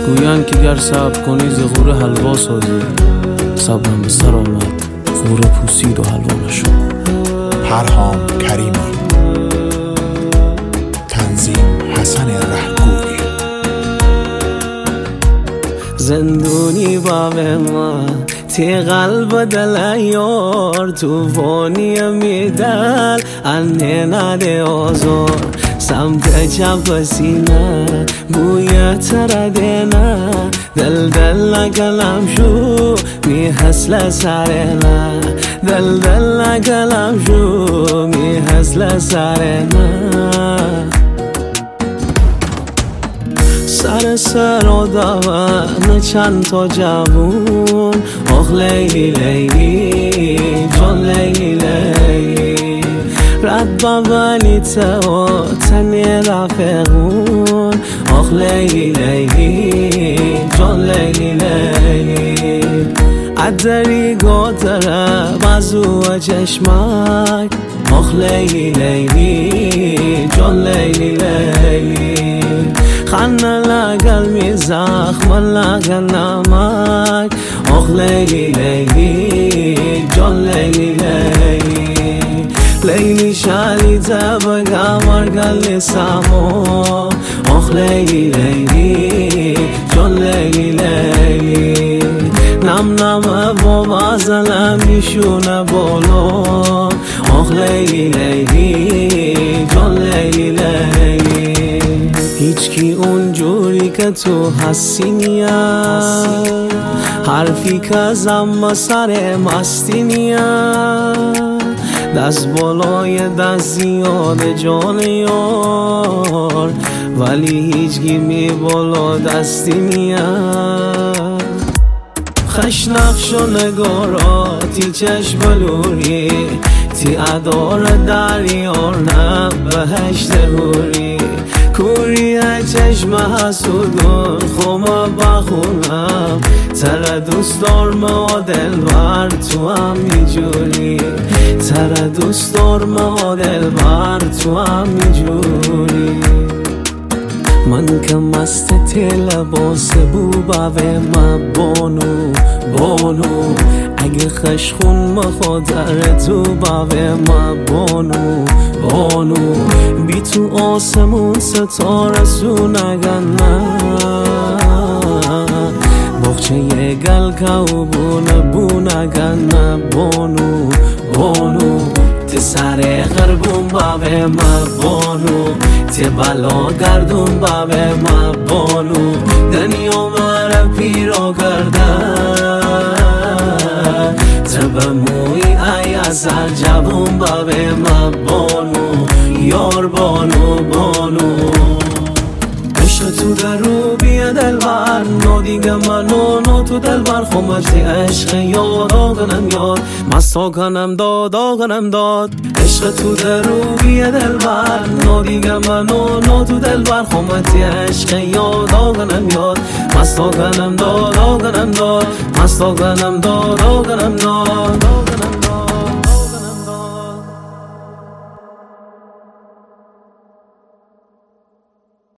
گویند که گر صبر کنی ز غوره حلوا سازی. صبرم به سر آمد، غوره پوسید و حلوا نشد. پرهام کریمی، تنظیم حسن رهگویی. زندونی باب ما تی قلب دل یار، توفانی میدل انه نده آزار. سمت چپ سینه بوی ترده نه، دل دل نگلم شو می حسل سره نه، دل دل نگلم شو می حسل سره نه. سر و دوان چند تا جوون، آخ لیلی لیلی جان لیلی لیلی. رد بابانی تو تنی رفقون، آخ لیلی لیلی جان لیلی لیلی. عدری گودره بازو چشمک، آخ لیلی لیلی جان لیلی لیلی. خانه لگل می زخم لگل نمک، آخ لیلی لیلی جان لیلی لیلی. لیلی شالیده بگمر گل سمو، آخ لیلی لیلی جان لیلی لیلی. نم نم بابا زلم میشونه بالا، آخ لیلی لیلی جان لیلی لیلی. هیچ کی اونجوری که تو هستی نیست، حرفی که زم سر مستی نیست. دست بالای دست زیاد جان یار، ولی هیچ گیمی بالا دستی نیست. خش نقش و نگاراتی چشم بلوری، تی ادار دریار نه بهشت هوری. کوری چشم حسودون خوما بخونم، تر دوست دارم و دلبر تو هم میجوری. تر دوست دارم و دلبر تو هم میجوری. من که مست لباس بوبا و بانو بانو. اگه خشخون مخادر تو با و بانو بانو. بی تو آسمون ستاره سو نگن نه، بخچه یه گل که بونه نه بانو بانو. تی سر غربون با و بانو، تی بلا گردون با و بانو. دنیا مرا پیرا کرده، تب موی ای ازل جوون با و بانو. یار بانو بانو. عشق تو در رو بیه دلبر، نو دیگه منو نو تو دلبر. خمتی عشق یاد آگنم یاد، مست آگنم داد آگنم داد. عشق تو در رو بیه دلبر، نو دیگه منو نو تو دلبر. خمتی عشق یاد آگنم یاد، مست آگنم داد آگنم داد. مست آگنم داد آگنم داد.